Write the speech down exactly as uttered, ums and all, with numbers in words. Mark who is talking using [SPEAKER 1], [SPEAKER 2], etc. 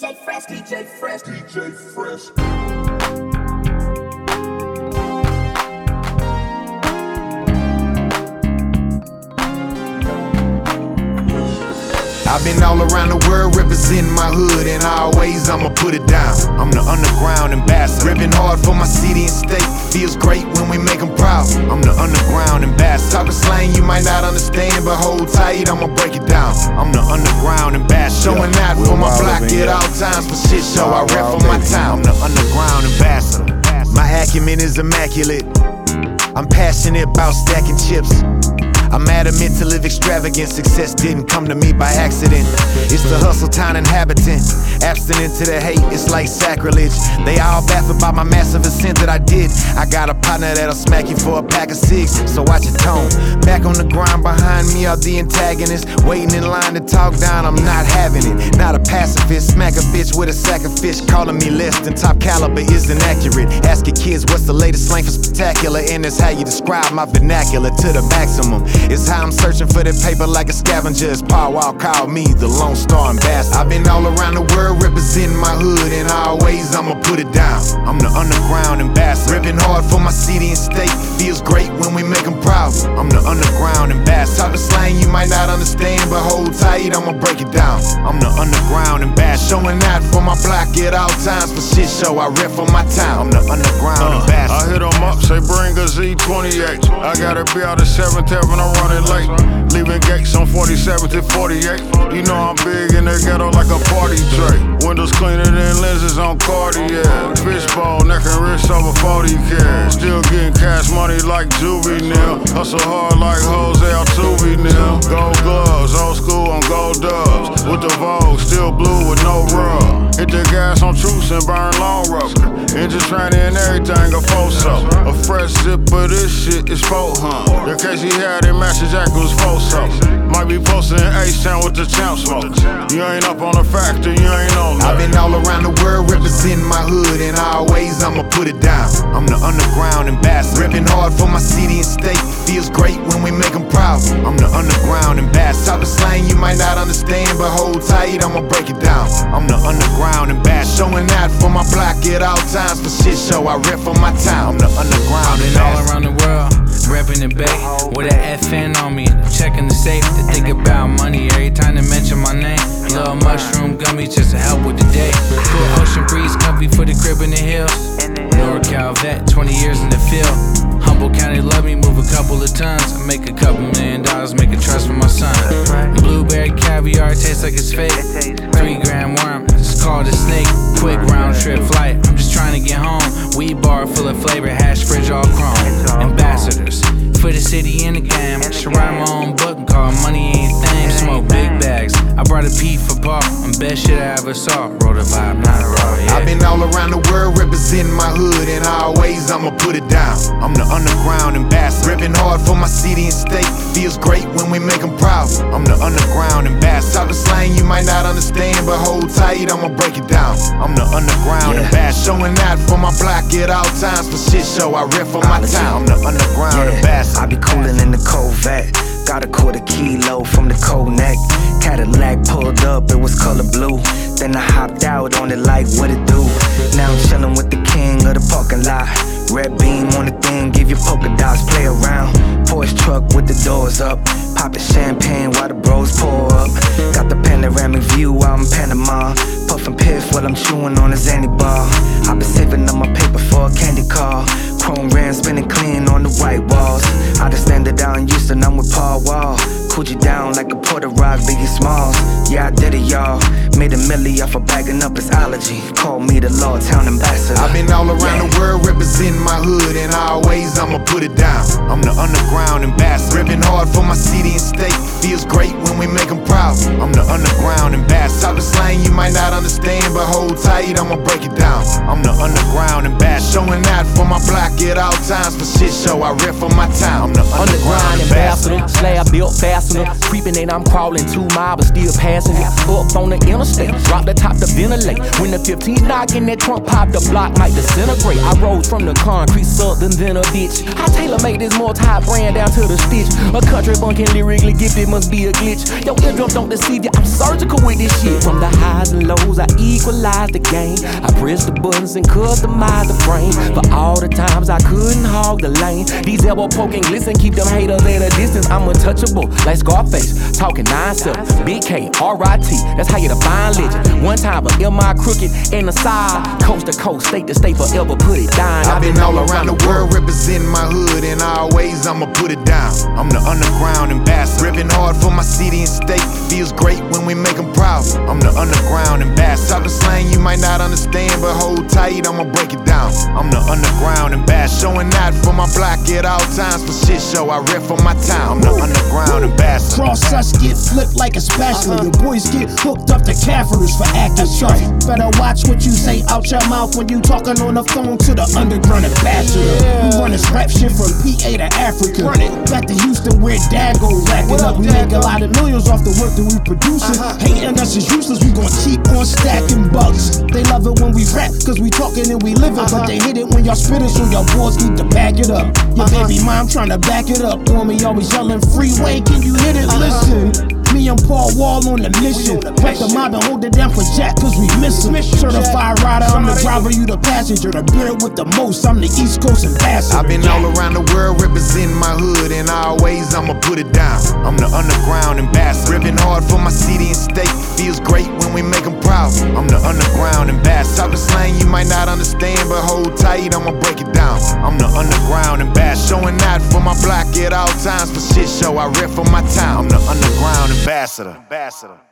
[SPEAKER 1] J Fresh, D J Fresh, D J Fresh.
[SPEAKER 2] I've been all around the world representing my hood, and always I'ma put it down. I'm the underground ambassador, ripping hard for my city and state. Feels great when we make them proud. I'm the underground ambassador. Talking slang you might not understand, but hold tight, I'ma break it down. I'm the underground ambassador, showing out for my block at all times. For shit show, I rap for my town. I'm the underground ambassador. My acumen is immaculate. I'm passionate about stacking chips. I'm adamant to live extravagant. Success didn't come to me by accident. It's the hustle town inhabitant, abstinent to the hate, it's like sacrilege. They all baffled by my massive ascent that I did. I got a partner that'll smack you for a pack of cigs, so watch your tone. Back on the grind, behind me are the antagonists, waiting in line to talk down, I'm not having it. Not a pacifist, smack a bitch with a sack of fish. Calling me less than top caliber isn't accurate. Ask your kids what's the latest slang for spectacular, and it's how you describe my vernacular to the maximum. It's how I'm searching for the paper like a scavenger. As Paul Wall called me the Lone Star Ambassador. I've been all around the world representing my hood, and always I'ma put it down. I'm the underground ambassador, ripping hard for my city and state. Feels great when we make them proud. I'm the underground ambassador. Talking slang you might not understand, but hold tight, I'ma break it down. I'm the underground ambassador, showing out for my block at all times. For shit show, I rep for my town. I'm the underground
[SPEAKER 3] uh,
[SPEAKER 2] ambassador.
[SPEAKER 3] I hit 'em up, say bring a Z twenty-eight. I gotta be out at seventh Heaven, I'm running late. Leaving gates on forty-seventh and forty-eight. You know I'm big in the ghetto like a party tray. Windows cleaner than lenses on Cartier. Fishbowl, neck and wrist over forty K. Still getting cash money like juvenile. Hustle hard like Jose Altuve now. Gold gloves, old school on gold dubs. With the Vogue, still blue with no rub. Hit the gas on truce and burn long rubber. Engine training and everything, a foso. A fresh zip of this shit is four hun. In case he had it, Master Jack was foso. Might be posting in H-Town with the champ smoke. You ain't up on the factor, you ain't on that.
[SPEAKER 2] I've been all around the world representing my hood, and always I'ma put it down. I'm the underground ambassador, ripping hard for my city and state. Feels great when we make them proud. I'm the underground ambassador. Talking slang you might not understand, but hold tight, I'ma break it down. I'm the underground ambassador, showing out for my block at all times. For shit show, I rep for my town. I'm the underground
[SPEAKER 4] ambassador. I've been all around the world, repping the bay, with an F N on me, checking the safe to think about money every time they mention my name. Little mushroom gummies just to help with the day. Cool ocean breeze, comfy for the crib in the hills. NorCal vet, twenty years in the field. Humboldt County love me, move a couple of tons. I make a couple million dollars, make a trust for my son. Blueberry caviar tastes like it's fake. Three gram worm, it's called a snake. Quick round trip flight, I'm just trying to get home. Weed bar full of flavor, hash fridge all chrome. Ambassadors for the city and the game. Should write my own book and call money ain't a thing. Smoke big bags, I brought a P for Paul. I'm best shit I ever saw. Wrote a vibe, not a raw, yeah.
[SPEAKER 2] I've been all around the world representing my hood, and always I'ma put it down. I'm the underground ambassador, ripping hard for my city and state. Feels great when we make them proud. I'm the underground ambassador. Talking slang you might not understand, but hold tight, I'ma break it down. I'm the underground yeah. ambassador, showing out for my block at all times. For shit show, I rep for my town. I'm the underground
[SPEAKER 5] yeah.
[SPEAKER 2] ambassador.
[SPEAKER 5] I be coolin' in the Corvette. Got a quarter kilo from the cold neck. Cadillac pulled up, it was color blue. Then I hopped out on it like what it do. Now I'm chillin' with the king of the parking lot. Red beam on the thing, give you polka dots, play around. Porsche truck with the doors up. Poppin' champagne while the bros pour up. Got the panoramic view out in Panama. Puffin' piff while I'm chewing on a Zanny bar. I been saving up my paper for a candy car. Chrome rims spinning clean on the white walls. I just landed out in Houston, I'm with Paul Wall. Cooled you down like a Porter Rock, Biggie Smalls. Yeah, I did it, y'all. Made a milli off of bagging up his allergy. Called me the Law Town Ambassador.
[SPEAKER 2] I've been all around yeah. the world representing my hood, and always I'ma put it down. I'm the underground ambassador, ripping hard for my city and state. Feels great when we make them proud. I'm the underground ambassador. Talking slang you might not understand, but hold tight, I'ma break it down. down. I'm the underground ambassador, showing out for my block at all times. For shit show, I rip for my town. I'm the underground ambassador.
[SPEAKER 6] Slab built fastener, creeping and I'm crawling two miles, but still passing it. Up on the interstate, drop the top to ventilate. When the fifteen knock in that trunk pop, the block might disintegrate. I rose from the concrete southern than a bitch. I tailor made this multi-brand down to the stitch. A country bunkin' lyrically gifted must be a glitch. Your eardrums don't deceive you, I'm surgical with this shit. From the highs and lows, I equalize the game. I press the buttons and customize the frame. For all the times I couldn't hog the lane, these elbow poking glisten keep them haters at a distance. I'm untouchable, like Scarface, talking nine seven, Big K, R I T, that's how you define legend. One time, but M I crooked and the side, coast to coast, state to state, forever put it down.
[SPEAKER 2] I've been all around the world representing my hood, and always I'ma put it down. I'm the underground ambassador, ripping hard for my city and state. Feels great when we make them proud. I'm the underground ambassador. Talking slang you might not understand, but hold tight, I'ma break it down. I'm the underground ambassador, showing out for my block at all times. For shit show, I rip for my town. I'm the underground ambassador.
[SPEAKER 7] Cross us get flipped like a spatula. Your boys get hooked up to catheters for acting sharp. Better watch what you say out your mouth when you talking on the phone to the underground ambassador. We run this rap shit from P A to Africa. Back to Houston where Dad go racking up. We make a lot of millions off the work that we producing. Hating us is useless, we gon' keep on stacking bucks. They love it when we rap, cause we talking and we living. But they hate it when y'all spit it, so y'all boys need to back it up. Your baby mom tryna back it up on me, always yelling freeway, can you hit it? Listen, me and Paul Wall on the mission. Back the mob and hold it down for Jack, cause we miss him. Certified rider, I'm the driver, you the passenger. The beard with the most, I'm the East Coast ambassador.
[SPEAKER 2] I've been all around the world representing my hood, and always I'ma put it down. I'm the underground ambassador, ripping hard for my city and state. Feels great when we make them proud. I'm the underground ambassador. Talking slang you might not understand, but hold tight, I'ma break it down. I'm the underground ambassador, showing out for my block at all times. For shit show, I rip for my town. I'm the underground ambassador. ambassador.